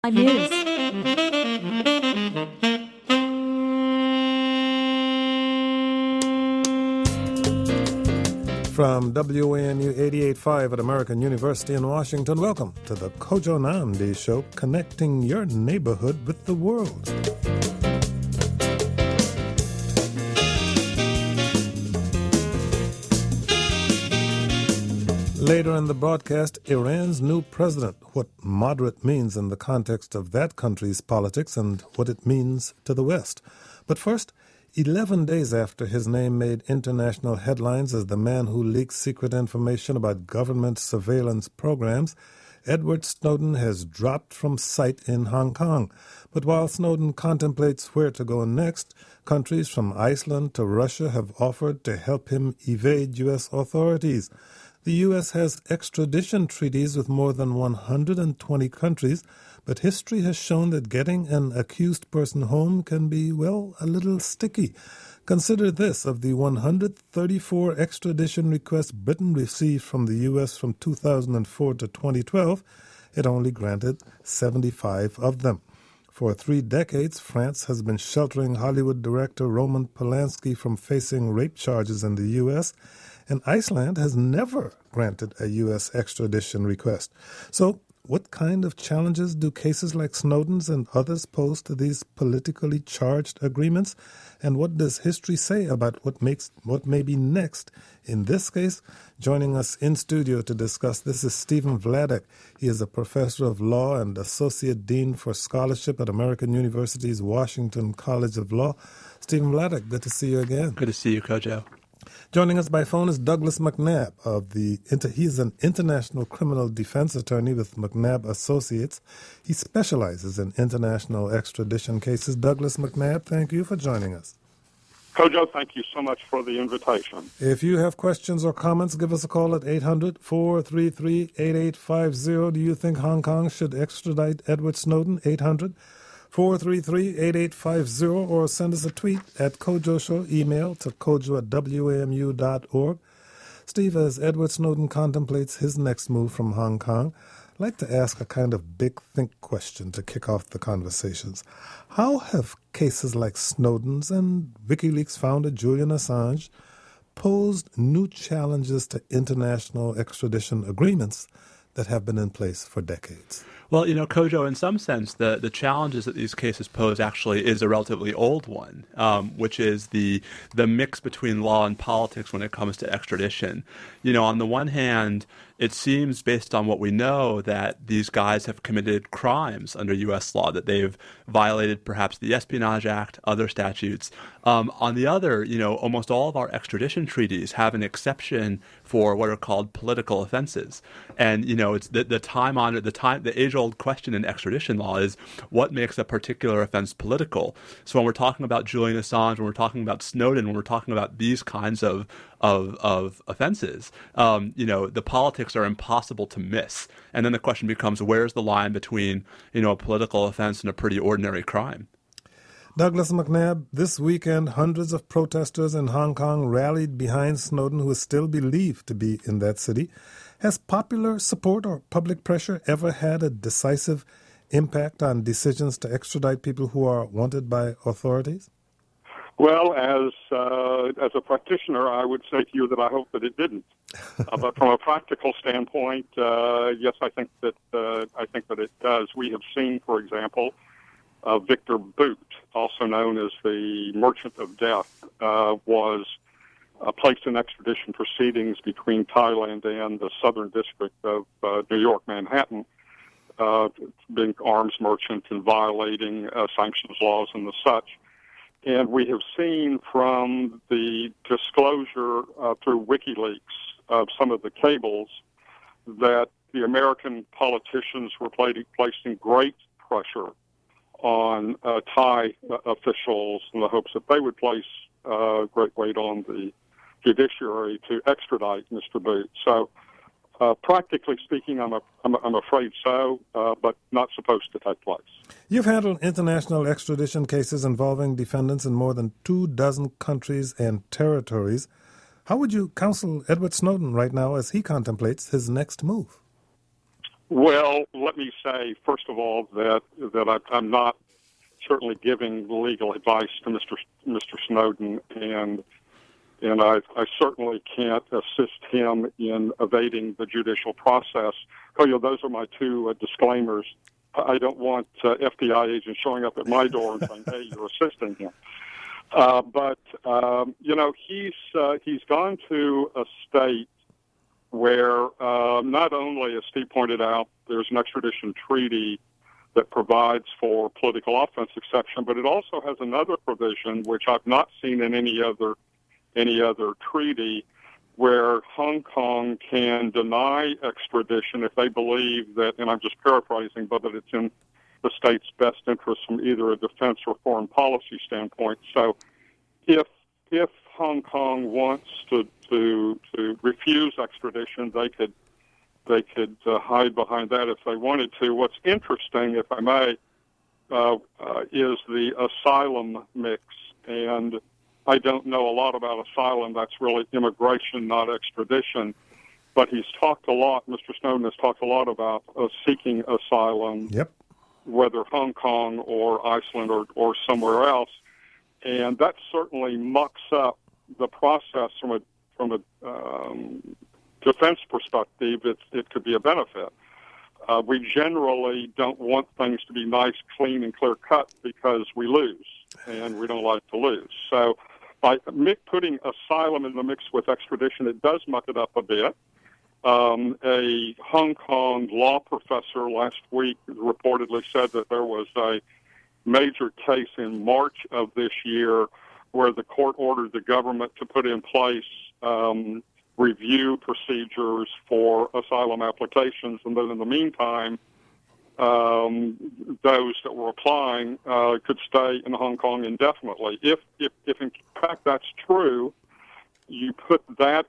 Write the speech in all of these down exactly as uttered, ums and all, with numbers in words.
News. From W A N U eighty-eight point five at American University in Washington, welcome to the Kojo Nnamdi Show, connecting your neighborhood with the world. Later in the broadcast, Iran's new president, what moderate means in the context of that country's politics and what it means to the West. But first, eleven days after his name made international headlines as the man who leaked secret information about government surveillance programs, Edward Snowden has dropped from sight in Hong Kong. But while Snowden contemplates where to go next, countries from Iceland to Russia have offered to help him evade U S authorities. The U S has extradition treaties with more than one hundred twenty countries, but history has shown that getting an accused person home can be, well, a little sticky. Consider this: of the one hundred thirty-four extradition requests Britain received from the U S from two thousand four to twenty twelve, it only granted seventy-five of them. For three decades, France has been sheltering Hollywood director Roman Polanski from facing rape charges in the U S, and Iceland has never granted a U S extradition request. So, what kind of challenges do cases like Snowden's and others pose to these politically charged agreements? And what does history say about what makes what may be next in this case? Joining us in studio to discuss this is Stephen Vladeck. He is a professor of law and associate dean for scholarship at American University's Washington College of Law. Stephen Vladeck, good to see you again. Good to see you, Kojo. Joining us by phone is Douglas McNabb. Of the He's an international criminal defense attorney with McNabb Associates. He specializes in international extradition cases. Douglas McNabb, thank you for joining us. Kojo, thank you so much for the invitation. If you have questions or comments, give us a call at eight hundred, four three three, eight eight five zero. Do you think Hong Kong should extradite Edward Snowden? eight hundred, four three three, eight eight five zero, or send us a tweet at Kojo Show, email to kojo at w a m u dot org. Steve, as Edward Snowden contemplates his next move from Hong Kong, I'd like to ask a kind of big think question to kick off the conversations. How have cases like Snowden's and WikiLeaks founder Julian Assange posed new challenges to international extradition agreements that have been in place for decades? Well, you know, Kojo, in some sense, the, the challenges that these cases pose actually is a relatively old one, um, which is the the mix between law and politics when it comes to extradition. You know, on the one hand, it seems, based on what we know, that these guys have committed crimes under U S law, that they've violated perhaps the Espionage Act, other statutes. Um, on the other, you know, almost all of our extradition treaties have an exception for what are called political offenses. And, you know, it's the, the time-honored, the time, the age-old question in extradition law is what makes a particular offense political. So when we're talking about Julian Assange, when we're talking about Snowden, when we're talking about these kinds of of, of offenses, um, you know, the politics are impossible to miss. And then the question becomes, where's the line between, you know, a political offense and a pretty ordinary crime? Douglas McNabb, this weekend, hundreds of protesters in Hong Kong rallied behind Snowden, who is still believed to be in that city. Has popular support or public pressure ever had a decisive impact on decisions to extradite people who are wanted by authorities? Well, as uh, as a practitioner, I would say to you that I hope that it didn't. uh, but from a practical standpoint, uh, yes, I think that uh, I think that it does. We have seen, for example, uh, Victor Bout, also known as the Merchant of Death, uh, was uh, placed in extradition proceedings between Thailand and the Southern District of uh, New York, Manhattan, uh, being arms merchant and violating uh, sanctions laws and the such. And we have seen from the disclosure uh, through WikiLeaks of some of the cables that the American politicians were placing great pressure on uh, Thai uh, officials in the hopes that they would place uh, great weight on the judiciary to extradite Mister Bout. So Uh, practically speaking, I'm, a, I'm, a, I'm afraid so, uh, but not supposed to take place. You've handled international extradition cases involving defendants in more than two dozen countries and territories. How would you counsel Edward Snowden right now as he contemplates his next move? Well, let me say, first of all, that that I, I'm not certainly giving legal advice to Mister Mister Snowden, and and I, I certainly can't assist him in evading the judicial process. Oh, you know, those are my two uh, disclaimers. I don't want uh, F B I agents showing up at my door and saying, "Hey, you're assisting him." Uh, but um, you know, he's uh, he's gone to a state where uh, not only, as Steve pointed out, there's an extradition treaty that provides for political offense exception, but it also has another provision which I've not seen in any other any other treaty, where Hong Kong can deny extradition if they believe that, and I'm just paraphrasing, but that it's in the state's best interest from either a defense or foreign policy standpoint. So if if Hong Kong wants to to to refuse extradition, they could they could uh, hide behind that if they wanted to. What's interesting, if I may, uh, uh, is the asylum mix, and I don't know a lot about asylum. That's really immigration, not extradition. But he's talked a lot, Mister Snowden has talked a lot about uh, seeking asylum, yep. whether Hong Kong or Iceland or, or somewhere else. And that certainly mucks up the process from a from a um, defense perspective. It, it could be a benefit. Uh, we generally don't want things to be nice, clean, and clear-cut because we lose, and we don't like to lose. So by putting asylum in the mix with extradition, it does muck it up a bit. Um, a Hong Kong law professor last week reportedly said that there was a major case in March of this year where the court ordered the government to put in place um, review procedures for asylum applications, and then in the meantime, um, those that were applying uh, could stay in Hong Kong indefinitely. If, if, if in fact that's true, you put that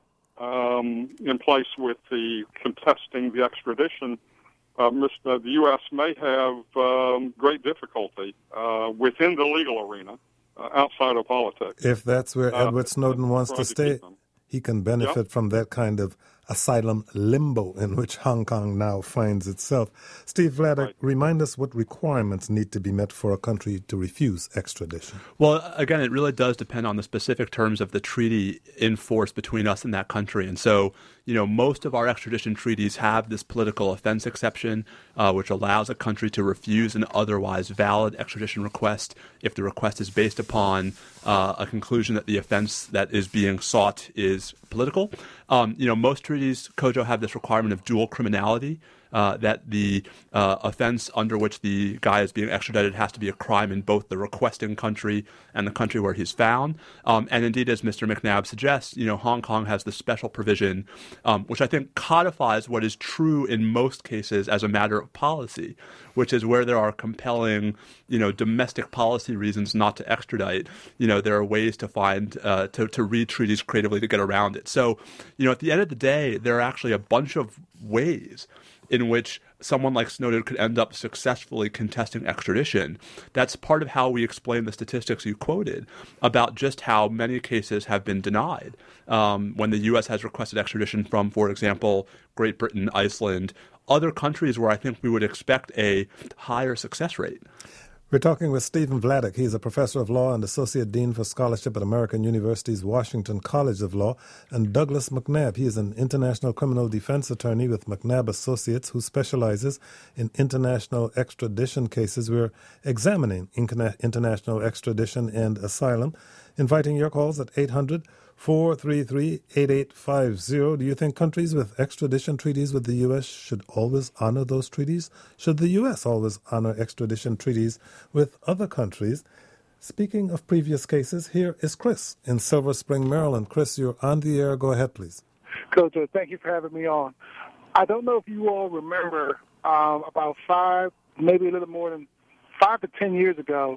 um, in place with the contesting the extradition, uh, the U S may have um, great difficulty uh, within the legal arena, uh, outside of politics. If that's where uh, Edward Snowden wants to stay, he can benefit yep. from that kind of asylum limbo in which Hong Kong now finds itself. Steve Vladeck, right. remind us what requirements need to be met for a country to refuse extradition. Well, again, it really does depend on the specific terms of the treaty in force between us and that country. And so, you know, most of our extradition treaties have this political offense exception, uh, which allows a country to refuse an otherwise valid extradition request if the request is based upon uh, a conclusion that the offense that is being sought is political. Um, you know, most treaties, Kojo, have this requirement of dual criminality, uh, that the uh, offense under which the guy is being extradited has to be a crime in both the requesting country and the country where he's found. Um, and indeed, as Mister McNabb suggests, you know, Hong Kong has the special provision, um, which I think codifies what is true in most cases as a matter of policy, which is where there are compelling, you know, domestic policy reasons not to extradite. You know, there are ways to find, uh, to, to read treaties creatively to get around it. So, you know, at the end of the day, there are actually a bunch of ways in which someone like Snowden could end up successfully contesting extradition. That's part of how we explain the statistics you quoted about just how many cases have been denied um, when the U S has requested extradition from, for example, Great Britain, Iceland, other countries where I think we would expect a higher success rate. We're talking with Stephen Vladeck. He's a professor of law and associate dean for scholarship at American University's Washington College of Law, and Douglas McNabb. He is an international criminal defense attorney with McNabb Associates who specializes in international extradition cases. We're examining international extradition and asylum, inviting your calls at eight hundred, four three three, eight eight five zero. Do you think countries with extradition treaties with the U S should always honor those treaties? Should the U S always honor extradition treaties with other countries? Speaking of previous cases, here is Chris in Silver Spring, Maryland. Chris, you're on the air. Go ahead, please. Coach, thank you for having me on. I don't know if you all remember um, about five, maybe a little more than five to ten years ago,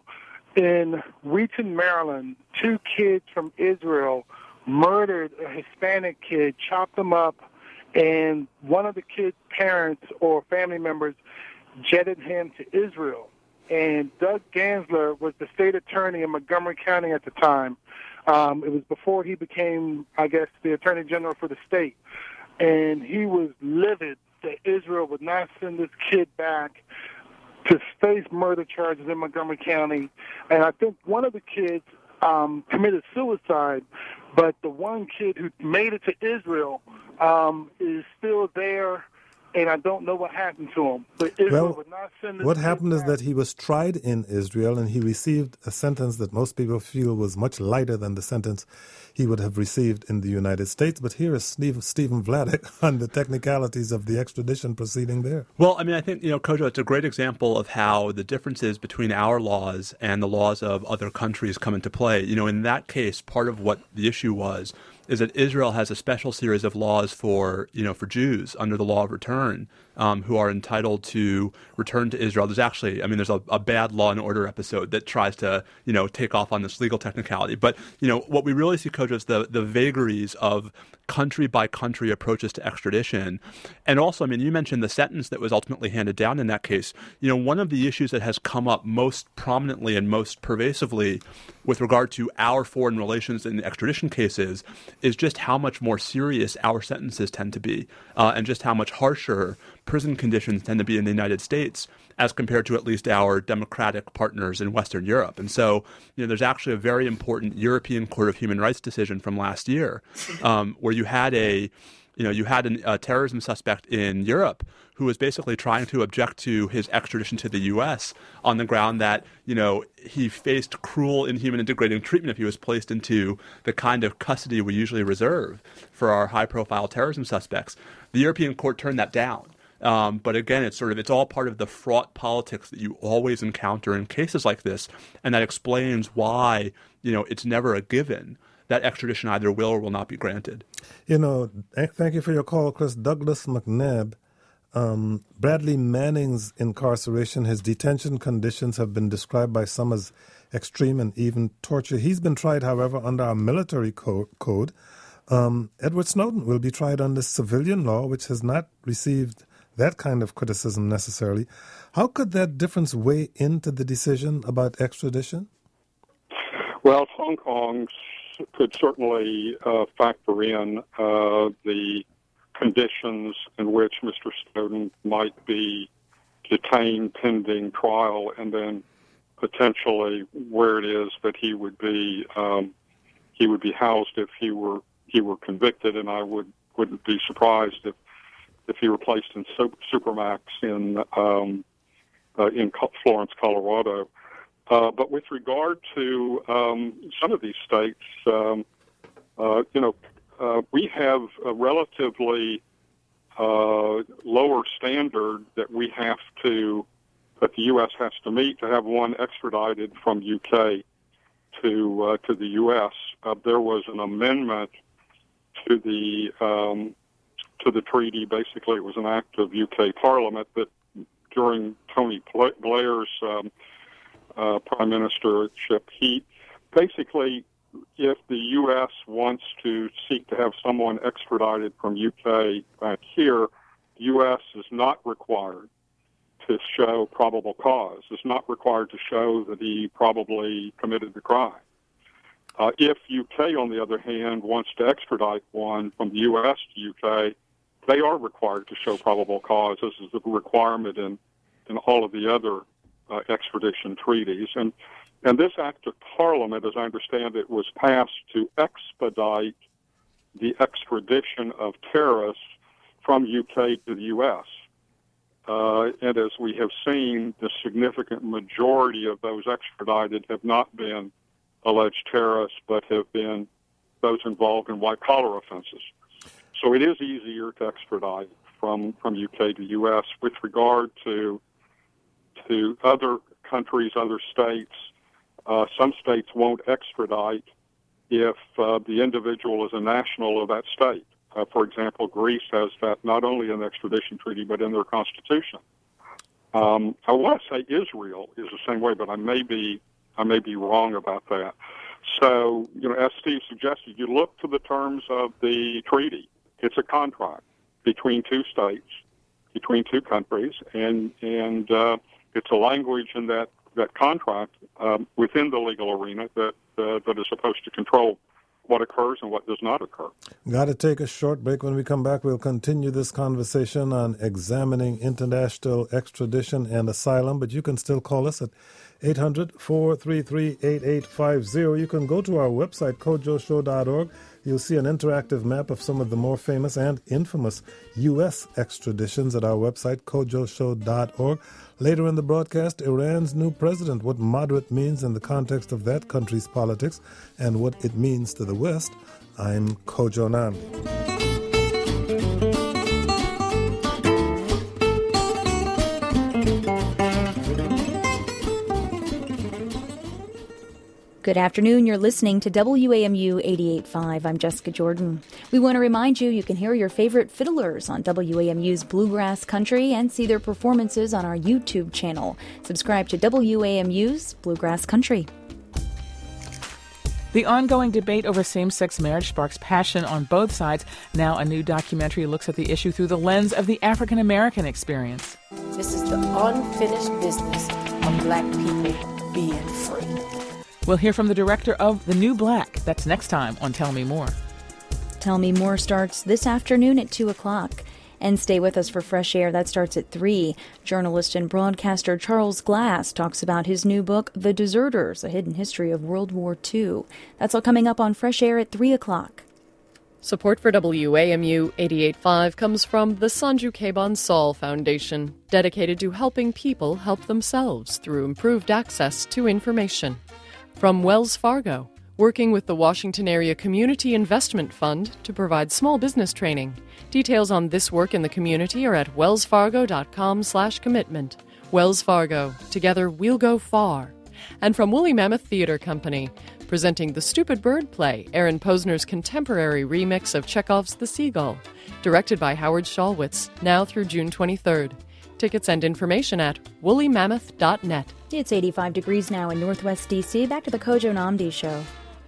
in Wheaton, Maryland, two kids from Israel murdered a Hispanic kid, chopped him up, and one of the kid's parents or family members jetted him to Israel. And Doug Gansler was the state attorney in Montgomery County at the time. Um, it was before he became, I guess, the attorney general for the state. And he was livid that Israel would not send this kid back to face murder charges in Montgomery County. And I think one of the kids um, committed suicide, but the one kid who made it to Israel um, is still there, and I don't know what happened to him. But Israel well, would not send this what kid happened back. is that he was tried in Israel, and he received a sentence that most people feel was much lighter than the sentence he would have received in the United States. But here is Steve, Stephen Vladeck on the technicalities of the extradition proceeding there. Well, I mean, I think, you know, Kojo, it's a great example of how the differences between our laws and the laws of other countries come into play. You know, in that case, part of what the issue was is that Israel has a special series of laws for, you know, for Jews under the law of return um, who are entitled to return to Israel. There's actually, I mean, there's a, a bad Law and Order episode that tries to, you know, take off on this legal technicality. But, you know, what we really see, Kojo, is the, the vagaries of country-by-country approaches to extradition. And also, I mean, you mentioned the sentence that was ultimately handed down in that case. You know, one of the issues that has come up most prominently and most pervasively with regard to our foreign relations in extradition cases is just how much more serious our sentences tend to be uh, and just how much harsher prison conditions tend to be in the United States as compared to at least our democratic partners in Western Europe. And so, you know, there's actually a very important European Court of Human Rights decision from last year um, where you had a, you know, you had an, a terrorism suspect in Europe who was basically trying to object to his extradition to the U S on the ground that, you know, he faced cruel, inhuman, and degrading treatment if he was placed into the kind of custody we usually reserve for our high-profile terrorism suspects. The European Court turned that down. Um, but again, it's sort of, it's all part of the fraught politics that you always encounter in cases like this. And that explains why, you know, it's never a given that extradition either will or will not be granted. You know, thank you for your call, Chris. Douglas McNabb, um, Bradley Manning's incarceration, his detention conditions have been described by some as extreme and even torture. He's been tried, however, under our military co- code. Um, Edward Snowden will be tried under civilian law, which has not received that kind of criticism necessarily. How could that difference weigh into the decision about extradition? Well, Hong Kong could certainly uh, factor in uh, the conditions in which Mister Snowden might be detained pending trial, and then potentially where it is that he would be um, he would be housed if he were he were convicted. And I would wouldn't be surprised if if he were placed in Supermax in um, uh, in Florence, Colorado. Uh, but with regard to um, some of these states, um, uh, you know, uh, we have a relatively uh, lower standard that we have to, that the U S has to meet to have one extradited from U K to uh, to the U S. Uh, there was an amendment to the um, to the treaty. Basically, it was an act of U K Parliament that during Tony Blair's um, uh, prime ministership, he basically, if the U S wants to seek to have someone extradited from U K back here, the U S is not required to show probable cause. It's not required to show that he probably committed the crime. Uh, if U K, on the other hand, wants to extradite one from the U S to U K, they are required to show probable cause. This is the requirement in, in all of the other uh, extradition treaties. And and this act of Parliament, as I understand it, was passed to expedite the extradition of terrorists from U K to the U S. Uh, and as we have seen, the significant majority of those extradited have not been alleged terrorists, but have been those involved in white-collar offenses. So it is easier to extradite from, from U K to U S. With regard to to other countries, other states, uh, some states won't extradite if uh, the individual is a national of that state. Uh, for example, Greece has that not only in the extradition treaty, but in their constitution. Um, I want to say Israel is the same way, but I may be I may be wrong about that. So, you know, as Steve suggested, you look to the terms of the treaty. It's a contract between two states, between two countries, and and uh, it's a language in that that contract um, within the legal arena that uh, that is supposed to control what occurs and what does not occur. Got to take a short break. When we come back, we'll continue this conversation on examining international extradition and asylum, but you can still call us at eight hundred, four three three, eight eight five zero. You can go to our website, kojo show dot org. You'll see an interactive map of some of the more famous and infamous U S extraditions at our website, kojo show dot org. Later in the broadcast, Iran's new president, what moderate means in the context of that country's politics and what it means to the West. I'm Kojo Nnamdi. Good afternoon. You're listening to W A M U eighty-eight point five. I'm Jessica Jordan. We want to remind you you can hear your favorite fiddlers on W A M U's Bluegrass Country and see their performances on our YouTube channel. Subscribe to W A M U's Bluegrass Country. The ongoing debate over same-sex marriage sparks passion on both sides. Now a new documentary looks at the issue through the lens of the African-American experience. This is the unfinished business of black people being free. We'll hear from the director of The New Black. That's next time on Tell Me More. Tell Me More starts this afternoon at two o'clock. And stay with us for Fresh Air. That starts at three. Journalist and broadcaster Charles Glass talks about his new book, The Deserters, A Hidden History of World War Two. That's all coming up on Fresh Air at three o'clock. Support for W A M U eighty-eight point five comes from the Sanju Keban Saul Foundation, dedicated to helping people help themselves through improved access to information. From Wells Fargo, working with the Washington Area Community Investment Fund to provide small business training. Details on this work in the community are at wellsfargo.com slash commitment. Wells Fargo. Together we'll go far. And from Woolly Mammoth Theater Company, presenting The Stupid Bird play, Aaron Posner's contemporary remix of Chekhov's The Seagull, directed by Howard Shulwitz, now through June twenty-third. Tickets and information at woolly mammoth dot net. It's eighty-five degrees now in Northwest D C. Back to the Kojo Nnamdi Show.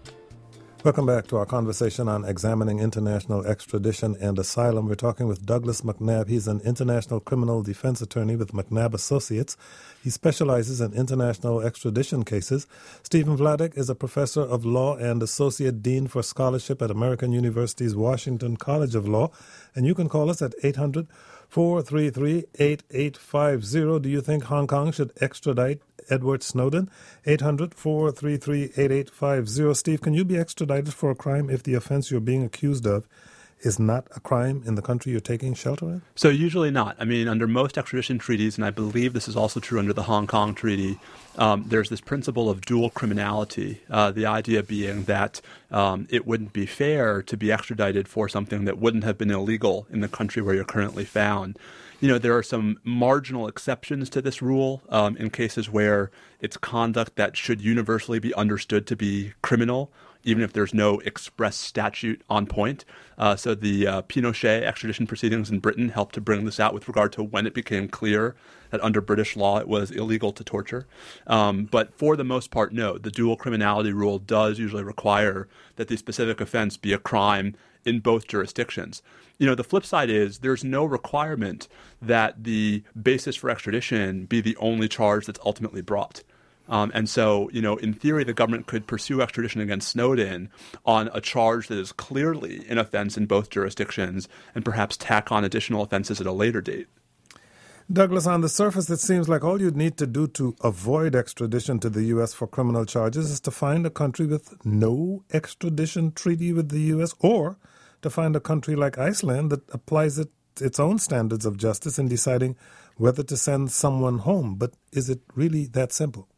Welcome back to our conversation on examining international extradition and asylum. We're talking with Douglas McNabb. He's an international criminal defense attorney with McNabb Associates. He specializes in international extradition cases. Stephen Vladeck is a professor of law and associate dean for scholarship at American University's Washington College of Law. And you can call us at eight hundred, four three three, eight eight five zero. Do you think Hong Kong should extradite Edward Snowden? eight hundred, four three three, eight eight five zero. Steve, can you be extradited for a crime if the offense you're being accused of is not a crime in the country you're taking shelter in? So usually not. I mean, under most extradition treaties, and I believe this is also true under the Hong Kong Treaty, um, there's this principle of dual criminality, uh, the idea being that um, it wouldn't be fair to be extradited for something that wouldn't have been illegal in the country where you're currently found. You know, there are some marginal exceptions to this rule um, in cases where it's conduct that should universally be understood to be criminal, even if there's no express statute on point. Uh, so the uh, Pinochet extradition proceedings in Britain helped to bring this out with regard to when it became clear that under British law it was illegal to torture. Um, but for the most part, no. The dual criminality rule does usually require that the specific offense be a crime in both jurisdictions. You know, the flip side is there's no requirement that the basis for extradition be the only charge that's ultimately brought. Um, and so, you know, in theory, the government could pursue extradition against Snowden on a charge that is clearly an offense in both jurisdictions and perhaps tack on additional offenses at a later date. Douglas, on the surface, it seems like all you'd need to do to avoid extradition to the U S for criminal charges is to find a country with no extradition treaty with the U S, or to find a country like Iceland that applies it, its own standards of justice in deciding whether to send someone home. But is it really that simple?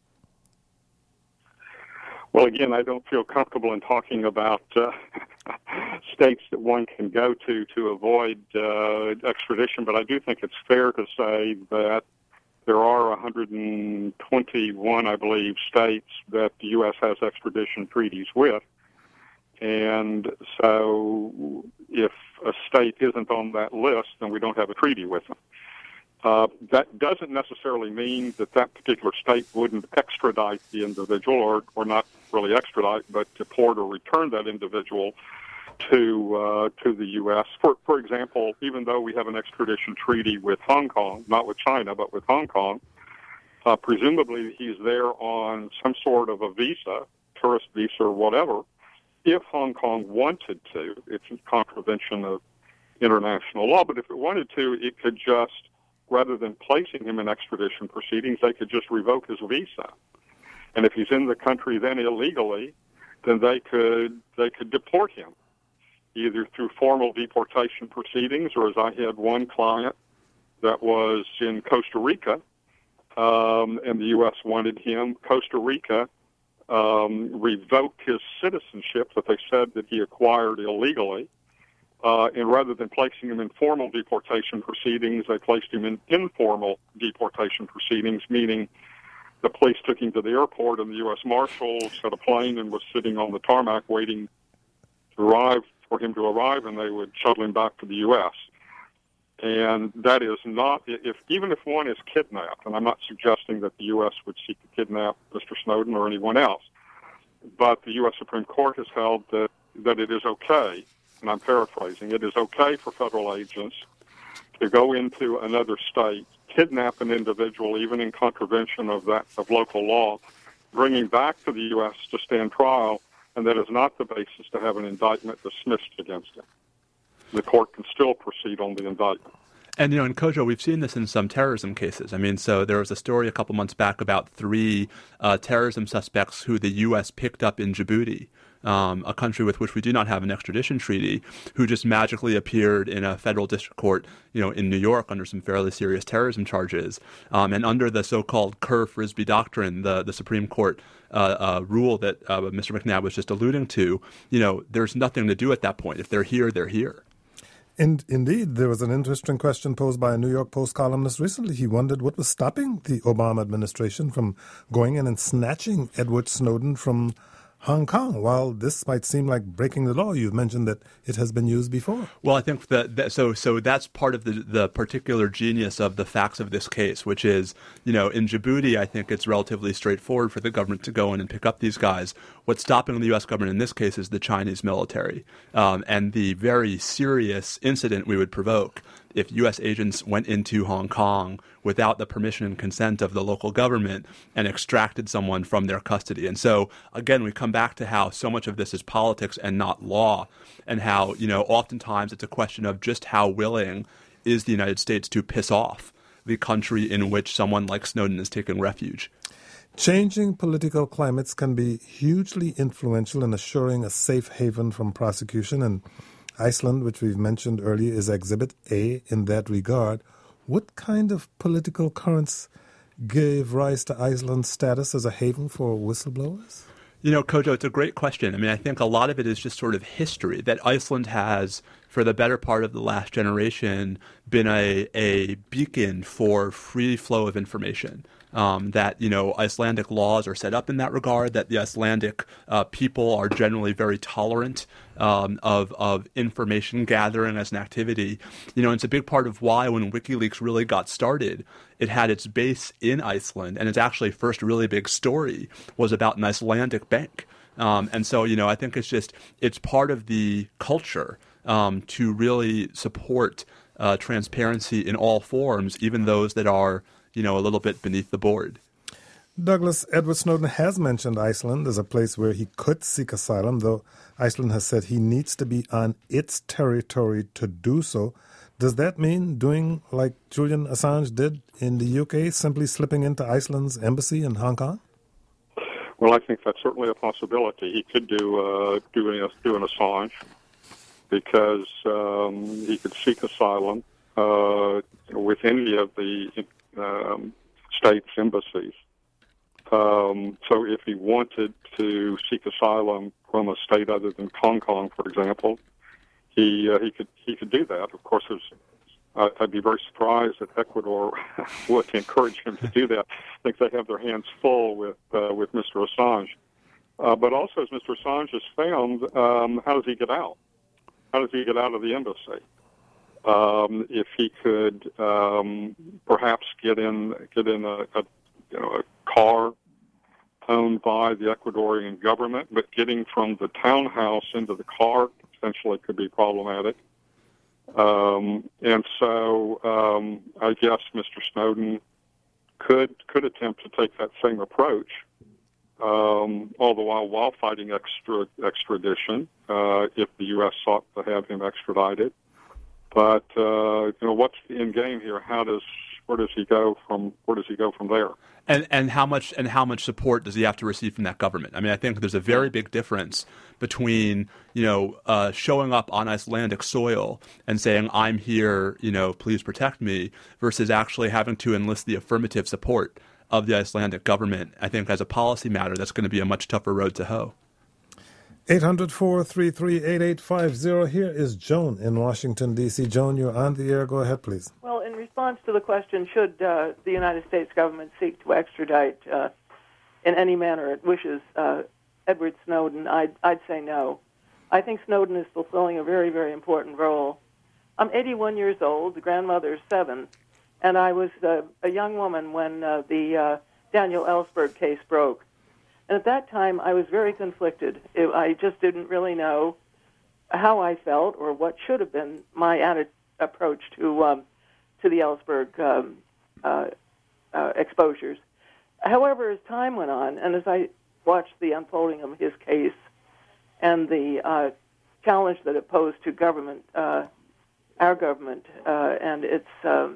Well, again, I don't feel comfortable in talking about uh, states that one can go to to avoid uh, extradition, but I do think it's fair to say that there are one hundred twenty-one, I believe, states that the U S has extradition treaties with. And so if a state isn't on that list, then we don't have a treaty with them. Uh, that doesn't necessarily mean that that particular state wouldn't extradite the individual, or, or not really extradite, but deport or return that individual to uh, to the U S. For for example, even though we have an extradition treaty with Hong Kong, not with China, but with Hong Kong, uh, presumably he's there on some sort of a visa, tourist visa or whatever, if Hong Kong wanted to, it's in contravention of international law, but if it wanted to, it could just, rather than placing him in extradition proceedings, they could just revoke his visa. And if he's in the country then illegally, then they could they could deport him, either through formal deportation proceedings, or as I had one client that was in Costa Rica, um, and the U S wanted him. Costa Rica um, revoked his citizenship that they said that he acquired illegally, uh, and rather than placing him in formal deportation proceedings, they placed him in informal deportation proceedings, meaning the police took him to the airport, and the U S Marshals had a plane and was sitting on the tarmac waiting to arrive for him to arrive, and they would shuttle him back to the U S. And that is not, if even if one is kidnapped, and I'm not suggesting that the U S would seek to kidnap Mister Snowden or anyone else, but the U S Supreme Court has held that, that it is okay, and I'm paraphrasing, it is okay for federal agents to go into another state, kidnap an individual, even in contravention of that of local law, bringing back to the U S to stand trial, and that is not the basis to have an indictment dismissed against him. The court can still proceed on the indictment. And, you know, in Kojo, we've seen this in some terrorism cases. I mean, so there was a story a couple months back about three uh, terrorism suspects who the U S picked up in Djibouti, um, a country with which we do not have an extradition treaty, who just magically appeared in a federal district court, you know, in New York under some fairly serious terrorism charges. Um, and under the so-called Kerr-Frisbee doctrine, the, the Supreme Court uh, uh, rule that uh, Mister McNabb was just alluding to, you know, there's nothing to do at that point. If they're here, they're here. And indeed, there was an interesting question posed by a New York Post columnist recently. He wondered what was stopping the Obama administration from going in and snatching Edward Snowden from Hong Kong. While this might seem like breaking the law, you've mentioned that it has been used before. Well, I think that, that so so that's part of the the particular genius of the facts of this case, which is, you know, in Djibouti, I think it's relatively straightforward for the government to go in and pick up these guys. What's stopping the U S government in this case is the Chinese military, um, and the very serious incident we would provoke if U S agents went into Hong Kong without the permission and consent of the local government and extracted someone from their custody. And so, again, we come back to how so much of this is politics and not law, and how, you know, oftentimes it's a question of just how willing is the United States to piss off the country in which someone like Snowden is taking refuge. Changing political climates can be hugely influential in assuring a safe haven from prosecution, and Iceland, which we've mentioned earlier, is Exhibit A in that regard. What kind of political currents gave rise to Iceland's status as a haven for whistleblowers? You know, Kojo, it's a great question. I mean, I think a lot of it is just sort of history, that Iceland has, for the better part of the last generation, been a, a beacon for free flow of information. Um, that, you know, Icelandic laws are set up in that regard, that the Icelandic uh, people are generally very tolerant um, of, of information gathering as an activity. You know, it's a big part of why when WikiLeaks really got started, it had its base in Iceland, and its actually first really big story was about an Icelandic bank. Um, and so, you know, I think it's just, it's part of the culture um, to really support uh, transparency in all forms, even those that are, you know, a little bit beneath the board. Douglas, Edward Snowden has mentioned Iceland as a place where he could seek asylum, though Iceland has said he needs to be on its territory to do so. Does that mean doing like Julian Assange did in the U K, simply slipping into Iceland's embassy in Hong Kong? Well, I think that's certainly a possibility. He could do uh, do, an, do an Assange because um, he could seek asylum uh, with any of the Um, states' embassies. Um, so if he wanted to seek asylum from a state other than Hong Kong, for example, he uh, he could he could do that. Of course, there's, uh, I'd be very surprised if Ecuador would encourage him to do that. I think they have their hands full with uh, with Mister Assange. Uh, but also, as Mister Assange has found, um, how does he get out? How does he get out of the embassy? Um, if he could um, perhaps get in get in a, a you know a car owned by the Ecuadorian government, but getting from the townhouse into the car potentially could be problematic. Um, and so um, I guess Mister Snowden could could attempt to take that same approach, um, all the while while fighting extra, extradition uh, if the U S sought to have him extradited. But uh, you know, what's the end game here? How does where does he go from where does he go from there? And and how much and how much support does he have to receive from that government? I mean, I think there's a very big difference between, you know, uh, showing up on Icelandic soil and saying, I'm here, you know, please protect me, versus actually having to enlist the affirmative support of the Icelandic government. I think as a policy matter, that's going to be a much tougher road to hoe. eight hundred, four three three, eight eight five zero. Here is Joan in Washington, D C. Joan, you're on the air. Go ahead, please. Well, in response to the question, should uh, the United States government seek to extradite uh, in any manner it wishes uh, Edward Snowden, I'd, I'd say no. I think Snowden is fulfilling a very, very important role. I'm eighty-one years old, the grandmother is seven, and I was uh, a young woman when uh, the uh, Daniel Ellsberg case broke. And at that time, I was very conflicted. It, I just didn't really know how I felt or what should have been my added approach to um, to the Ellsberg um, uh, uh, exposures. However, as time went on, and as I watched the unfolding of his case and the uh, challenge that it posed to government, uh, our government, uh, and its um,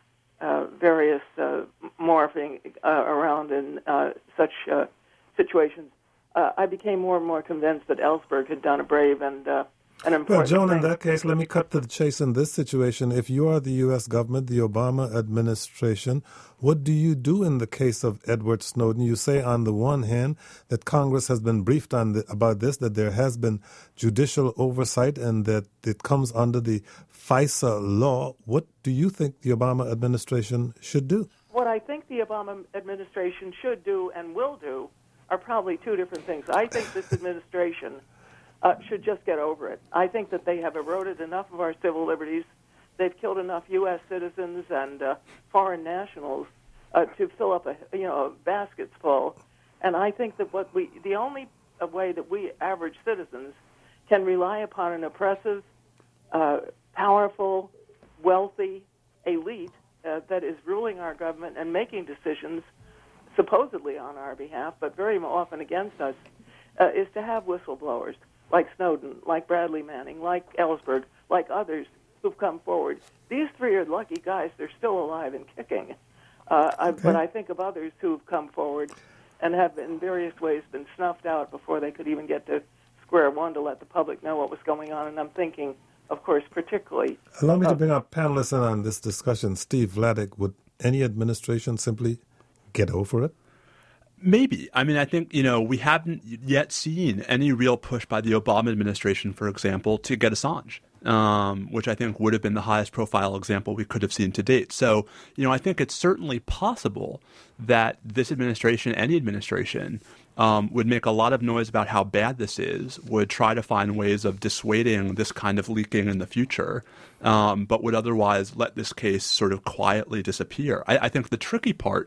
uh, various uh, morphing uh, around in uh, such uh, situations, uh, I became more and more convinced that Ellsberg had done a brave and uh, an important Well, Joan, thing. in that case, let me cut to the chase in this situation. If you are the U S government, the Obama administration, what do you do in the case of Edward Snowden? You say on the one hand that Congress has been briefed on the, about this, that there has been judicial oversight and that it comes under the FISA law. What do you think the Obama administration should do? What I think the Obama administration should do and will do are probably two different things. I think this administration uh, should just get over it. I think that they have eroded enough of our civil liberties. They've killed enough U S citizens and uh, foreign nationals uh, to fill up a you know baskets full. And I think that what we the only way that we average citizens can rely upon an oppressive, uh, powerful, wealthy elite uh, that is ruling our government and making decisions supposedly on our behalf, but very often against us, uh, is to have whistleblowers like Snowden, like Bradley Manning, like Ellsberg, like others who've come forward. These three are lucky guys. They're still alive and kicking. Uh, I, Okay. But I think of others who've come forward and have in various ways been snuffed out before they could even get to square one to let the public know what was going on. And I'm thinking, of course, particularly... Allow me uh, to bring our panelists in on this discussion. Steve Vladeck, would any administration simply get over it? Maybe. I mean, I think, you know, we haven't yet seen any real push by the Obama administration, for example, to get Assange, um, which I think would have been the highest profile example we could have seen to date. So, you know, I think it's certainly possible that this administration, any administration, um, would make a lot of noise about how bad this is, would try to find ways of dissuading this kind of leaking in the future, um, but would otherwise let this case sort of quietly disappear. I, I think the tricky part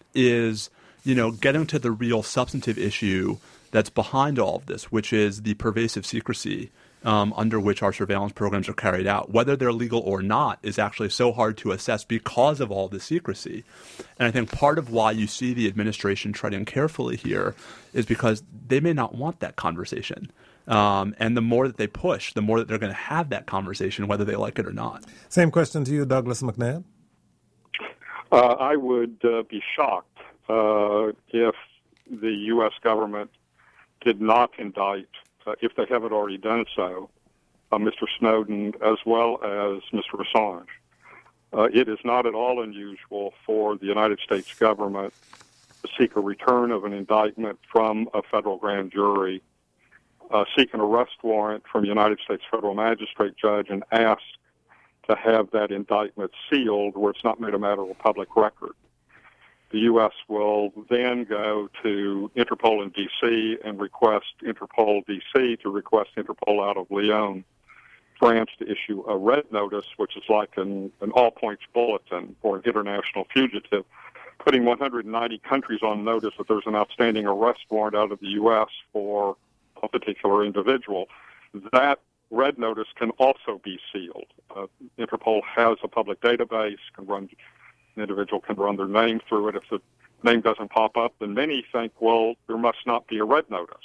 is, you know, getting to the real substantive issue that's behind all of this, which is the pervasive secrecy um, under which our surveillance programs are carried out. Whether they're legal or not is actually so hard to assess because of all the secrecy. And I think part of why you see the administration treading carefully here is because they may not want that conversation. Um, and the more that they push, the more that they're going to have that conversation, whether they like it or not. Same question to you, Douglas McNabb. Uh, I would uh, be shocked uh, if the U S government did not indict, uh, if they haven't already done so, uh, Mister Snowden as well as Mister Assange. Uh, it is not at all unusual for the United States government to seek a return of an indictment from a federal grand jury, uh, seek an arrest warrant from a United States federal magistrate judge, and ask to have that indictment sealed where it's not made a matter of public record. The U S will then go to Interpol in D C and request Interpol D C to request Interpol out of Lyon, France, to issue a red notice, which is like an, an all-points bulletin for an international fugitive, putting one hundred ninety countries on notice that there's an outstanding arrest warrant out of the U S for a particular individual. That red notice can also be sealed. Uh, Interpol has a public database, can run, an individual can run their name through it. If the name doesn't pop up, then many think, well, there must not be a red notice.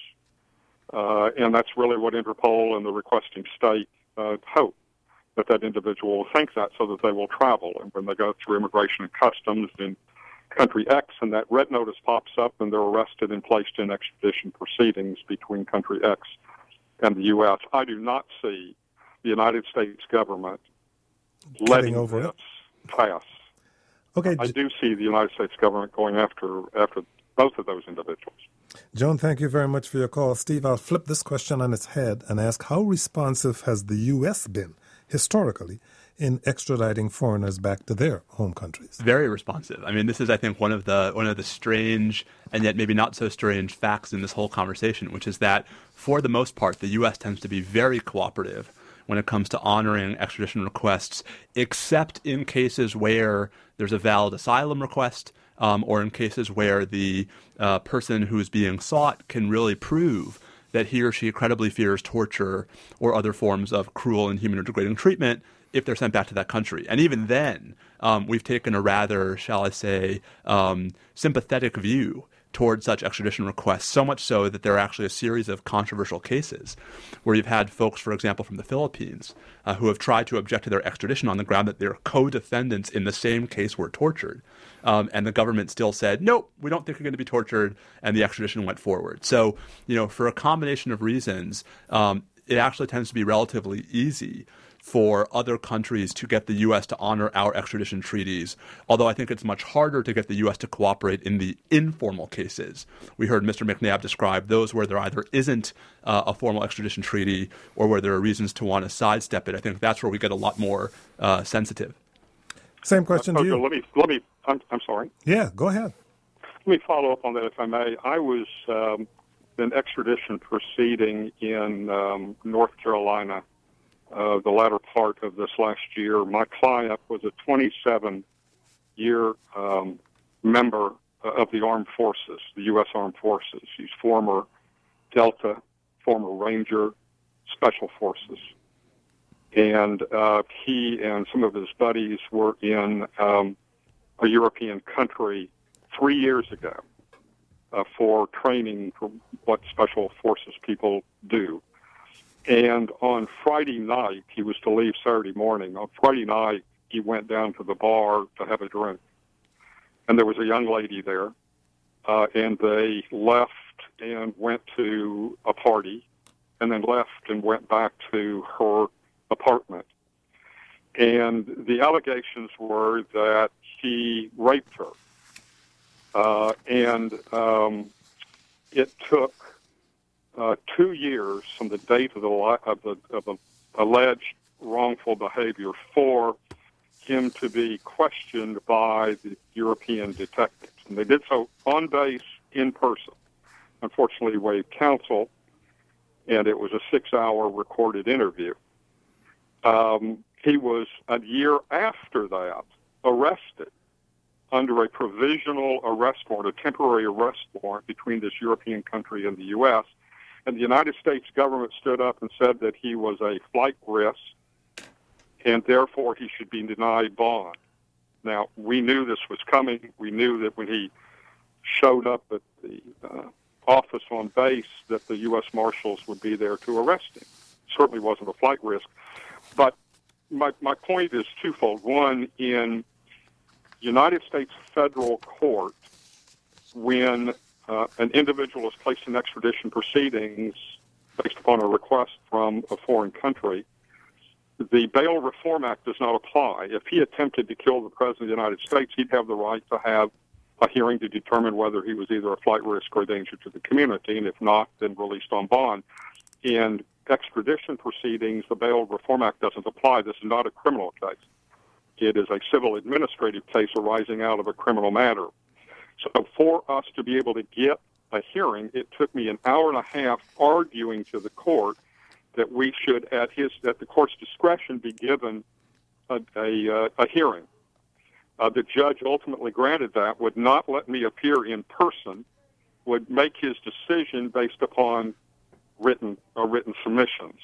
Uh, and that's really what Interpol and the requesting state uh, hope, that that individual will think that so that they will travel. And when they go through immigration and customs in country X and that red notice pops up and they're arrested and placed in extradition proceedings between country X and the U S, I do not see the United States government Getting letting over this it. pass. Okay, I do see the United States government going after after both of those individuals. Joan, thank you very much for your call. Steve, I'll flip this question on its head and ask, how responsive has the U S been, historically, in extraditing foreigners back to their home countries? Very responsive. I mean, this is, I think, one of the one of the strange and yet maybe not so strange facts in this whole conversation, which is that, for the most part, the U S tends to be very cooperative when it comes to honoring extradition requests, except in cases where there's a valid asylum request, um, or in cases where the uh, person who's being sought can really prove that he or she credibly fears torture or other forms of cruel, inhuman, or degrading treatment if they're sent back to that country. And even then, um, we've taken a rather, shall I say, um, sympathetic view towards such extradition requests, so much so that there are actually a series of controversial cases where you've had folks, for example, from the Philippines, uh, who have tried to object to their extradition on the ground that their co-defendants in the same case were tortured. Um, and the government still said, nope, we don't think you're going to be tortured, and the extradition went forward. So, you know, for a combination of reasons, um, it actually tends to be relatively easy for other countries to get the U S to honor our extradition treaties, although I think it's much harder to get the U S to cooperate in the informal cases. We heard Mister McNabb describe those where there either isn't uh, a formal extradition treaty or where there are reasons to want to sidestep it. I think that's where we get a lot more uh, sensitive. Same question uh, to you. Let me, let me, I'm, I'm sorry. Yeah, go ahead. Let me follow up on that, if I may. I was um, in extradition proceeding in um, North Carolina Uh, the latter part of this last year. My client was a twenty-seven-year um, member of the Armed Forces, the U S Armed Forces. He's former Delta, former Ranger, Special Forces. And uh, he and some of his buddies were in um, a European country three years ago uh, for training for what Special Forces people do. And on Friday night, he was to leave Saturday morning. On Friday night, he went down to the bar to have a drink. And there was a young lady there, uh, and they left and went to a party, and then left and went back to her apartment. And the allegations were that he raped her. Uh, and um, it took Uh, two years from the date of the, of the of the alleged wrongful behavior for him to be questioned by the European detectives. And they did so on base, in person. Unfortunately, he waived counsel, and it was a six-hour recorded interview. Um, he was, a year after that, arrested under a provisional arrest warrant, a temporary arrest warrant between this European country and the U S, and the United States government stood up and said that he was a flight risk, and therefore he should be denied bond. Now, we knew this was coming. We knew that when he showed up at the uh, office on base that the U S Marshals would be there to arrest him. Certainly wasn't a flight risk. But my, my point is twofold. One, in United States federal court, when Uh, an individual is placed in extradition proceedings based upon a request from a foreign country, the Bail Reform Act does not apply. If he attempted to kill the President of the United States, he'd have the right to have a hearing to determine whether he was either a flight risk or a danger to the community, and if not, then released on bond. In extradition proceedings, the Bail Reform Act doesn't apply. This is not a criminal case. It is a civil administrative case arising out of a criminal matter. So for us to be able to get a hearing, it took me an hour and a half arguing to the court that we should, at his, at the court's discretion, be given a, a, uh, a hearing. Uh, the judge ultimately granted that, would not let me appear in person, would make his decision based upon written uh, written submissions.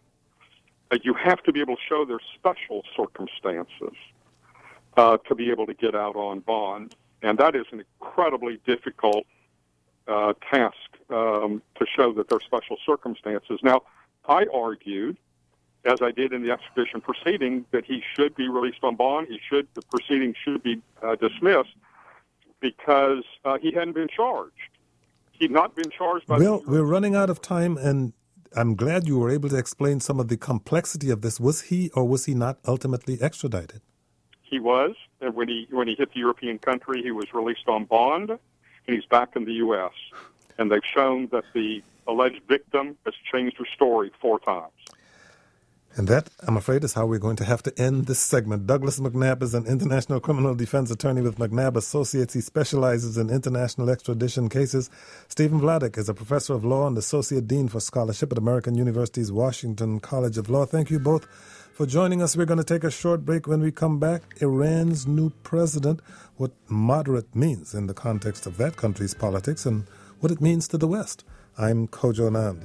Uh, you have to be able to show there's special circumstances uh, to be able to get out on bond. And that is an incredibly difficult uh, task um, to show that there are special circumstances. Now, I argued, as I did in the extradition proceeding, that he should be released on bond. He should, the proceeding should be uh, dismissed because uh, he hadn't been charged. He'd not been charged by... Well, we're running out of time, and I'm glad you were able to explain some of the complexity of this. Was he or was he not ultimately extradited? He was, and when he when he hit the European country, he was released on bond, and he's back in the U S. And they've shown that the alleged victim has changed her story four times. And that, I'm afraid, is how we're going to have to end this segment. Douglas McNabb is an international criminal defense attorney with McNabb Associates. He specializes in international extradition cases. Stephen Vladeck is a professor of law and associate dean for scholarship at American University's Washington College of Law. Thank you both for joining us. We're going to take a short break. When we come back, Iran's new president, what moderate means in the context of that country's politics and what it means to the West. I'm Kojo Nnamdi.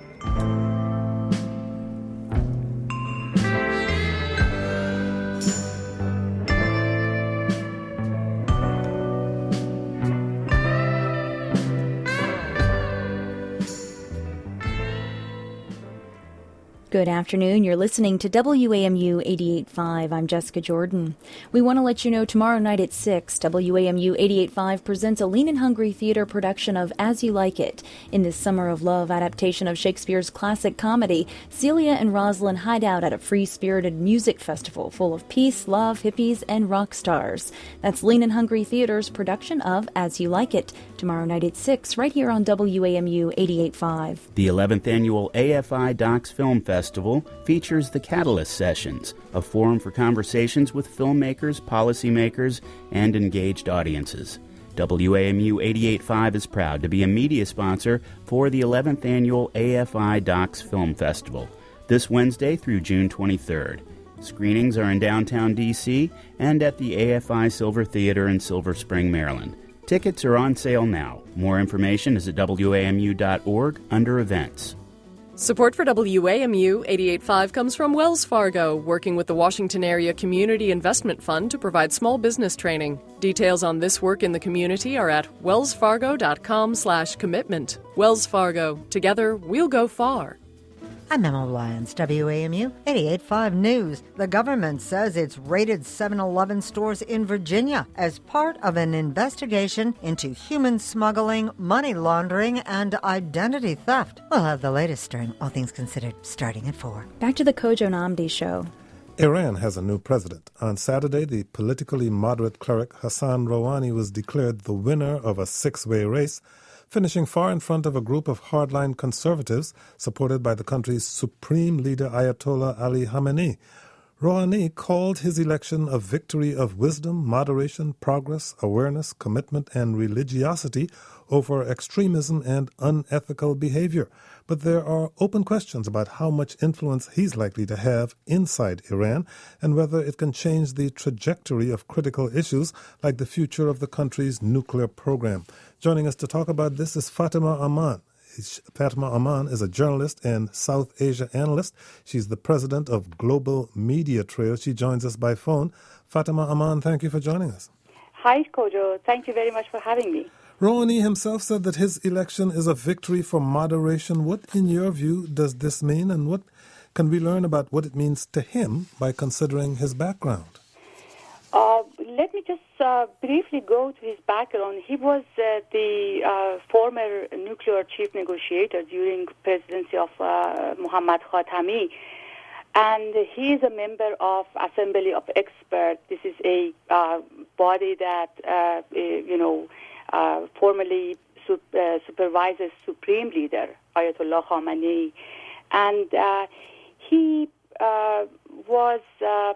Good afternoon. You're listening to W A M U eighty-eight point five. I'm Jessica Jordan. We want to let you know tomorrow night at six, W A M U eighty-eight point five presents a Lean and Hungry theater production of As You Like It. In this Summer of Love adaptation of Shakespeare's classic comedy, Celia and Rosalind hide out at a free-spirited music festival full of peace, love, hippies, and rock stars. That's Lean and Hungry Theater's production of As You Like It, tomorrow night at six, right here on W A M U eighty-eight point five. The eleventh Annual A F I Docs Film Festival Festival features the Catalyst Sessions, a forum for conversations with filmmakers, policymakers, and engaged audiences. W A M U eighty-eight point five is proud to be a media sponsor for the eleventh Annual A F I Docs Film Festival, this Wednesday through June twenty-third. Screenings are in downtown D C and at the A F I Silver Theater in Silver Spring, Maryland. Tickets are on sale now. More information is at W A M U dot org under Events. Support for W A M U eighty-eight point five comes from Wells Fargo, working with the Washington Area Community Investment Fund to provide small business training. Details on this work in the community are at wellsfargo.com slash commitment. Wells Fargo. Together, we'll go far. I'm Emma Lyons, W A M U eighty-eight point five News. The government says it's raided seven eleven stores in Virginia as part of an investigation into human smuggling, money laundering, and identity theft. We'll have the latest during All Things Considered, starting at four. Back to the Kojo Nnamdi Show. Iran has a new president. On Saturday, the politically moderate cleric Hassan Rouhani was declared the winner of a six-way race, finishing far in front of a group of hardline conservatives supported by the country's supreme leader Ayatollah Ali Khamenei. Rouhani called his election a victory of wisdom, moderation, progress, awareness, commitment, and religiosity over extremism and unethical behavior. But there are open questions about how much influence he's likely to have inside Iran and whether it can change the trajectory of critical issues like the future of the country's nuclear program. Joining us to talk about this is Fatima Aman. Fatima Aman is a journalist and South Asia analyst. She's the president of Global Media Trail. She joins us by phone. Fatima Aman, thank you for joining us. Hi, Kojo. Thank you very much for having me. Rouhani himself said that his election is a victory for moderation. What, in your view, does this mean, and what can we learn about what it means to him by considering his background? Uh, let me just uh, briefly go to his background. He was uh, the uh, former nuclear chief negotiator during the presidency of uh, Mohammad Khatami, and he is a member of Assembly of Experts. This is a uh, body that, uh, you know, uh, formally sup- uh, supervises Supreme Leader Ayatollah Khamenei, and uh, he uh, was. Uh,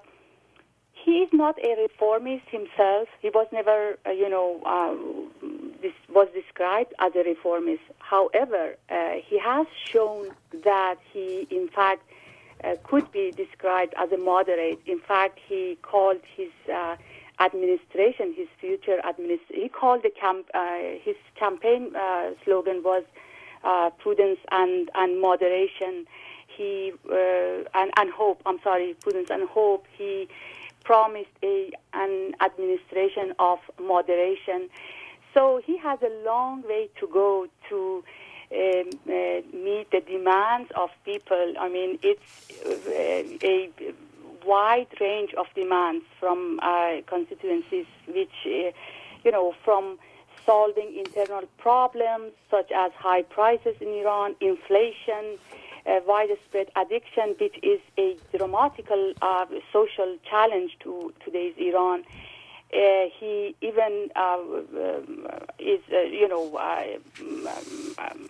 He is not a reformist himself. He was never, uh, you know, uh, this was described as a reformist. However, uh, he has shown that he, in fact, uh, could be described as a moderate. In fact, he called his uh, administration, his future administration, he called the camp, uh, his campaign uh, slogan was uh, prudence and, and moderation. He uh, and, and hope. I'm sorry, prudence and hope. He promised a an administration of moderation. So he has a long way to go to um, uh, meet the demands of people. I mean, it's uh, a wide range of demands from uh, constituencies, which, uh, you know, from solving internal problems such as high prices in Iran, inflation, uh, widespread addiction, which is a dramatical uh, social challenge to today's Iran. Uh, he even uh, um, is, uh, you know, uh, um,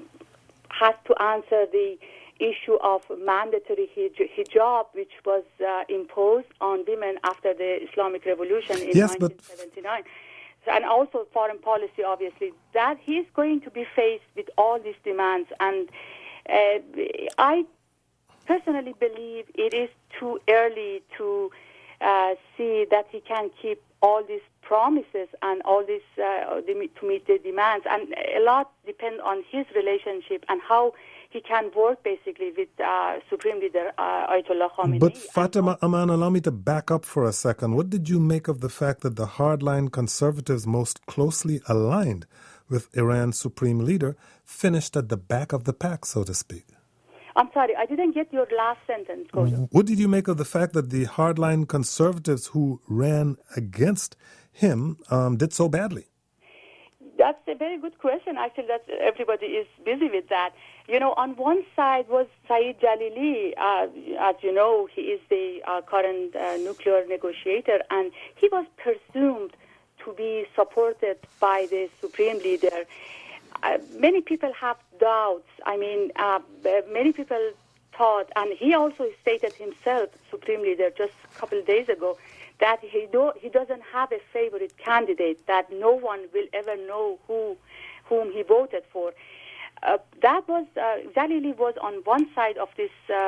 has to answer the issue of mandatory hij- hijab, which was uh, imposed on women after the Islamic Revolution in yes, nineteen seventy-nine. But and also foreign policy, obviously, that he's going to be faced with all these demands. And uh, I personally believe it is too early to uh, see that he can keep all these promises and all this uh, to meet the demands. And a lot depends on his relationship and how he can work basically with uh, Supreme Leader uh, Ayatollah Khamenei. But Fatima Aman, allow me to back up for a second. What did you make of the fact that the hardline conservatives most closely aligned with Iran's Supreme Leader finished at the back of the pack, so to speak? I'm sorry, I didn't get your last sentence, Gojo. What did you make of the fact that the hardline conservatives who ran against him um, did so badly? That's a very good question. Actually, that everybody is busy with that. You know, on one side was Saeed Jalili. Uh, as you know, he is the uh, current uh, nuclear negotiator, and he was presumed to be supported by the Supreme Leader. Uh, many people have doubts. I mean, uh, many people thought, and he also stated himself, Supreme Leader, just a couple of days ago, that he do, he doesn't have a favorite candidate, that no one will ever know who whom he voted for. Uh, that was, uh, Jalili was on one side of this uh,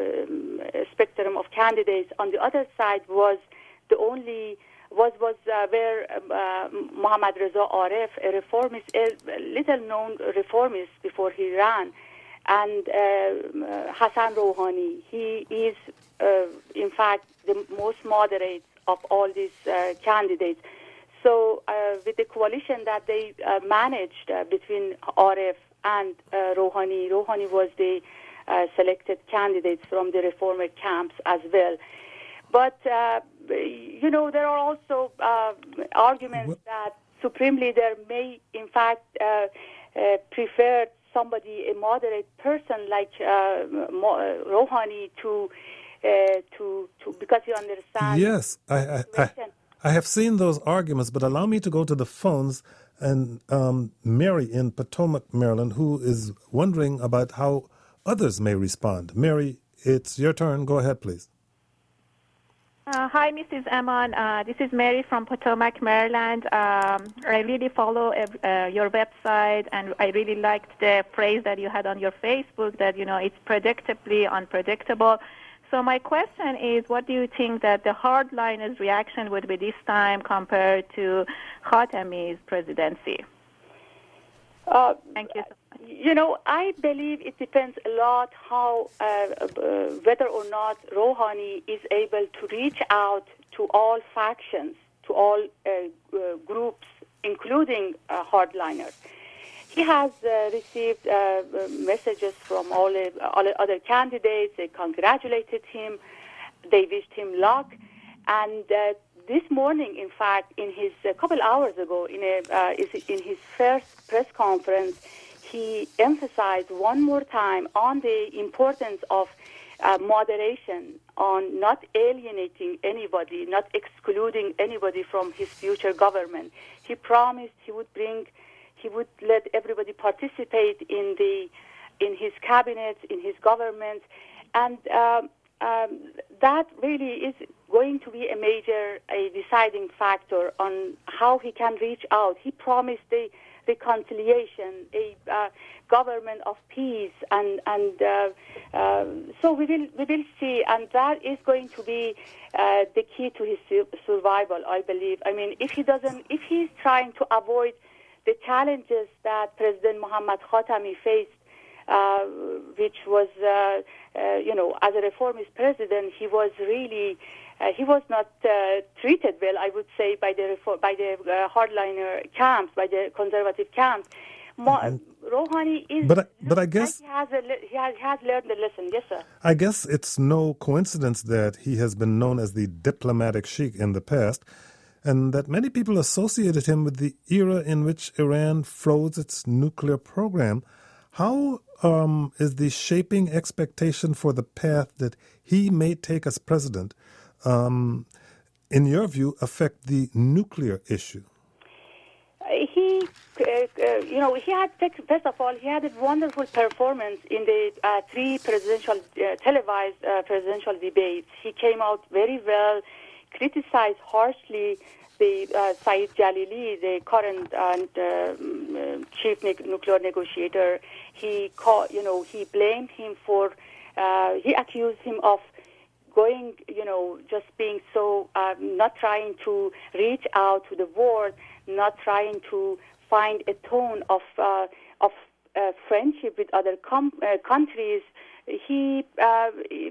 uh, spectrum of candidates. On the other side was the only, was, was uh, where uh, Mohammad Reza Aref, a reformist, a little-known reformist before he ran, and uh, Hassan Rouhani. He is, uh, in fact, the most moderate of all these uh, candidates. So uh, with the coalition that they uh, managed uh, between Aref and uh, Rouhani, Rouhani was the uh, selected candidates from the reformer camps as well. But, uh, you know, there are also uh, arguments what? that Supreme Leader may, in fact, uh, uh, prefer somebody, a moderate person like uh, Rouhani to Uh, to, to because you understand. Yes, I, I, I, I have seen those arguments, but allow me to go to the phones and um, Mary in Potomac, Maryland, who is wondering about how others may respond. Mary, it's your turn. Go ahead, please. Uh, hi, Missus Aman. Uh, this is Mary from Potomac, Maryland. Um, I really follow uh, your website, and I really liked the phrase that you had on your Facebook that, you know, it's predictably unpredictable. So my question is, what do you think that the hardliners' reaction would be this time compared to Khatami's presidency? Uh, Thank you so much. You know, I believe it depends a lot how, uh, uh, whether or not Rouhani is able to reach out to all factions, to all uh, uh, groups, including uh, hardliners. He has uh, received uh, messages from all, uh, all other candidates. They congratulated him. They wished him luck. And uh, this morning, in fact, in his a couple hours ago, in, a, uh, in his first press conference, he emphasized one more time on the importance of uh, moderation, on not alienating anybody, not excluding anybody from his future government. He promised he would bring He would let everybody participate in the in his cabinet, in his government, and um, um, that really is going to be a major, a deciding factor on how he can reach out. He promised a reconciliation, a uh, government of peace, and and uh, uh, so we will we will see, and that is going to be uh, the key to his survival, I believe. I mean, if he doesn't, if he's trying to avoid the challenges that President Mohammad Khatami faced, uh, which was, uh, uh, you know, as a reformist president, he was really uh, he was not uh, treated well, I would say, by the by the uh, hardliner camps, by the conservative camps. Mo- mm-hmm. Rouhani is, but I, but I guess like he has, a, he has he has learned the lesson. Yes, sir. I guess it's no coincidence that he has been known as the diplomatic sheik in the past, and that many people associated him with the era in which Iran froze its nuclear program. How um, is the shaping expectation for the path that he may take as president, um, in your view, affect the nuclear issue? He, uh, uh, you know, he had, first of all, he had a wonderful performance in the uh, three presidential, uh, televised uh, presidential debates. He came out very well, criticized harshly the uh, Saeed Jalili, the current uh, uh, chief ne- nuclear negotiator. He, called, you know, he blamed him for, uh, he accused him of going, you know, just being so, uh, not trying to reach out to the world, not trying to find a tone of uh, of uh, friendship with other com- uh, countries. He uh,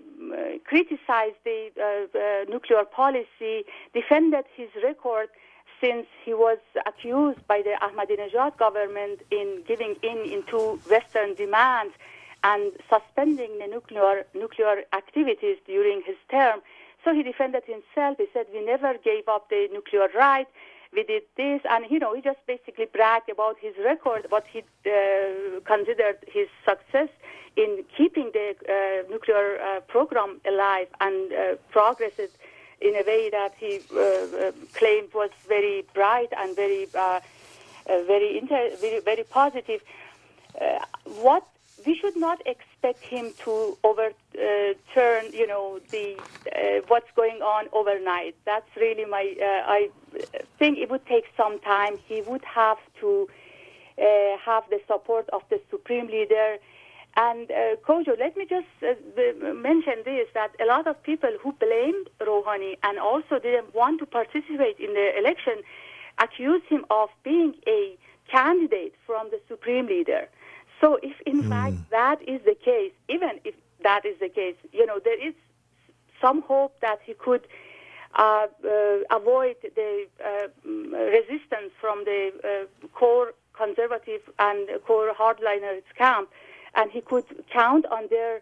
criticized the uh, uh, nuclear policy, defended his record since he was accused by the Ahmadinejad government in giving in into Western demands and suspending the nuclear nuclear activities during his term. So he defended himself. He said, we never gave up the nuclear right. We did this, and you know, he just basically bragged about his record, what he uh, considered his success in keeping the uh, nuclear uh, program alive and uh, progressed in a way that he uh, uh, claimed was very bright and very, uh, uh, very, inter- very, very positive. Uh, what we should not expect him to overturn, uh, you know, the uh, what's going on overnight. That's really my. Uh, I think it would take some time. He would have to uh, have the support of the supreme leader. And uh, Kojo, let me just uh, mention this: that a lot of people who blamed Rouhani and also didn't want to participate in the election accused him of being a candidate from the supreme leader. So if, in mm. fact, that is the case, even if that is the case, you know, there is some hope that he could uh, uh, avoid the uh, resistance from the uh, core conservative and core hardliners camp, and he could count on their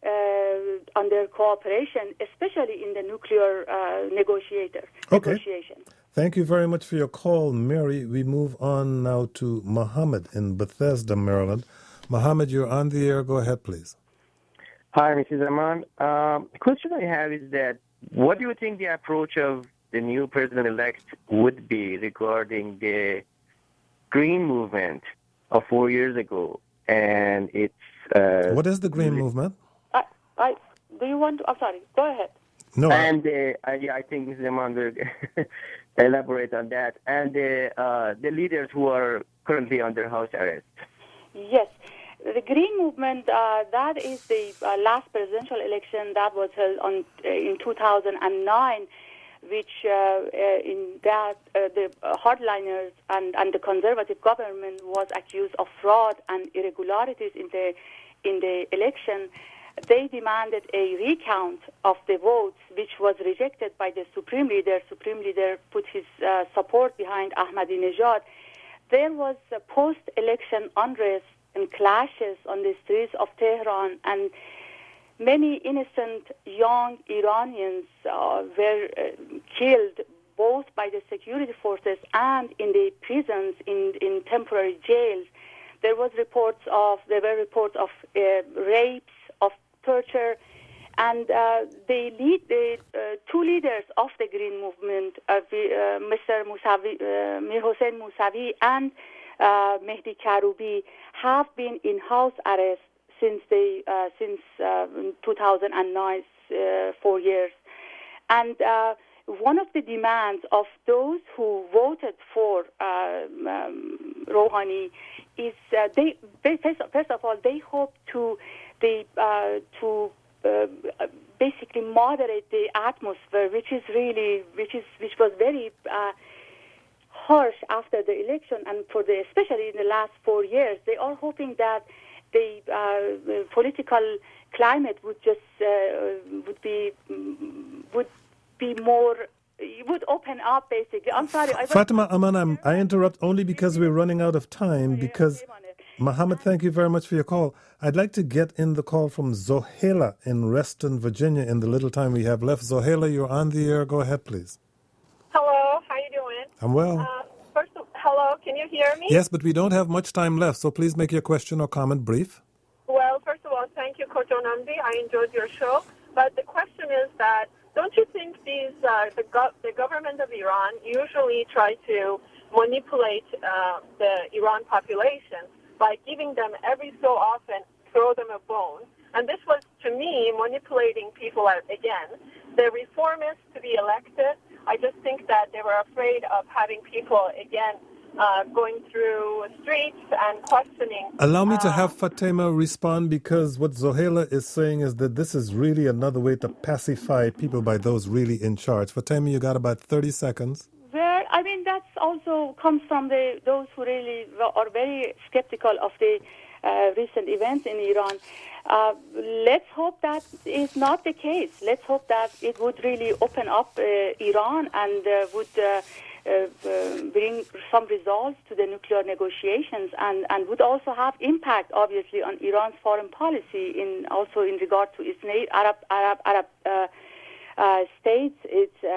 uh, on their cooperation, especially in the nuclear uh, negotiator okay. negotiation. Thank you very much for your call, Mary. We move on now to Mohammed in Bethesda, Maryland. Mohammed, you're on the air. Go ahead, please. Hi, Missus Aman. Um, the question I have is that what do you think the approach of the new president-elect would be regarding the Green Movement of four years ago and its... Uh, what is the Green the, Movement? I, I, do you want to... I'm sorry. Go ahead. No. And uh, I, I think Missus Aman will elaborate on that. And the, uh, the leaders who are currently under house arrest. Yes. The Green Movement, uh, that is the uh, last presidential election that was held on uh, in two thousand nine, which uh, uh, in that uh, the hardliners and, and the conservative government was accused of fraud and irregularities in the in the election. They demanded a recount of the votes, which was rejected by the Supreme Leader. Supreme Leader put his uh, support behind Ahmadinejad. There was a post-election unrest and clashes on the streets of Tehran, and many innocent young Iranians uh, were uh, killed both by the security forces and in the prisons, in, in temporary jails. There was reports of there were reports of uh, rapes, of torture, and uh, the lead the uh, two leaders of the Green Movement, uh, uh, Mister Musavi, uh, Mir Hossein Mousavi and uh, Mehdi Karoubi, have been in house arrest since they uh, since uh, two thousand nine, uh, four years, and uh, one of the demands of those who voted for uh, um, Rouhani is uh, they, they first, first of all they hope to the uh, to uh, basically moderate the atmosphere, which is really which is which was very uh, harsh after the election, and for the especially in the last four years, they are hoping that the uh, political climate would just uh, would be would be more, it would open up, basically. I'm sorry. I Fatima Aman, I'm, I interrupt only because we're running out of time, because, Mohammed, thank you very much for your call. I'd like to get in the call from Zohela in Reston, Virginia, in the little time we have left. Zohela, you're on the air. Go ahead, please. Hello, how you doing? I'm well. Uh, first, of, hello, can you hear me? Yes, but we don't have much time left, so please make your question or comment brief. Well, first of all, thank you, Coach Onamdi. I enjoyed your show. But the question is that, don't you think these uh, the, go- the government of Iran usually try to manipulate uh, the Iran population by giving them every so often, throw them a bone? And this was, to me, manipulating people again. The reformists to be elected, I just think that they were afraid of having people, again, uh, going through streets and questioning. Allow me to uh, have Fatima respond, because what Zohela is saying is that this is really another way to pacify people by those really in charge. Fatima, you got about thirty seconds. Well, I mean, that's also comes from the those who really are very skeptical of the uh, recent events in Iran. Uh, let's hope that is not the case. Let's hope that it would really open up uh, Iran and uh, would uh, uh, uh, bring some results to the nuclear negotiations, and, and would also have impact, obviously, on Iran's foreign policy, in also in regard to its na- Arab Arab Arab uh, uh, states, its uh,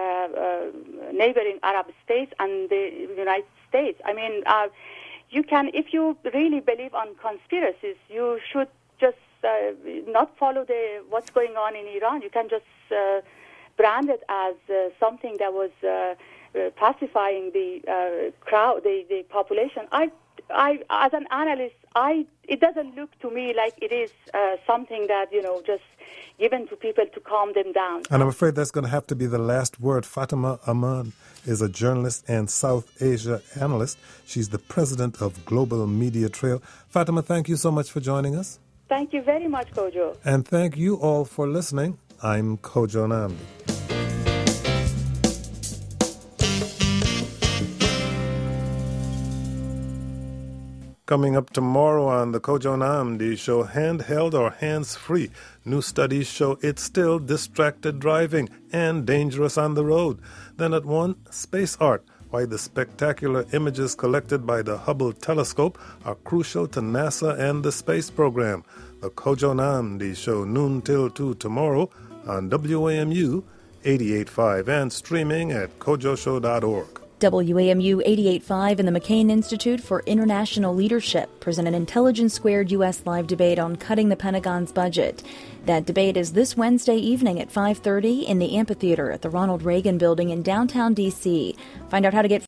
uh, neighboring Arab states, and the United States. I mean, uh, you can, if you really believe on conspiracies, you should just uh, not follow the what's going on in Iran. You can just uh, brand it as uh, something that was uh, uh, pacifying the uh, crowd, the, the population. I, I, as an analyst, I it doesn't look to me like it is uh, something that, you know, just given to people to calm them down. And I'm afraid that's going to have to be the last word. Fatima Aman is a journalist and South Asia analyst. She's the president of Global Media Trail. Fatima, thank you so much for joining us. Thank you very much, Kojo. And thank you all for listening. I'm Kojo Namdi. Coming up tomorrow on the Kojo Namdi Show, handheld or hands-free. New studies show it's still distracted driving and dangerous on the road. Then at one, space art. Why the spectacular images collected by the Hubble telescope are crucial to NASA and the space program. The Kojo Namdi Show, noon till two tomorrow on W A M U eighty-eight point five and streaming at kojo show dot org. W A M U eighty-eight point five and the McCain Institute for International Leadership present an Intelligence Squared U S live debate on cutting the Pentagon's budget. That debate is this Wednesday evening at five thirty in the amphitheater at the Ronald Reagan Building in downtown D C. Find out how to get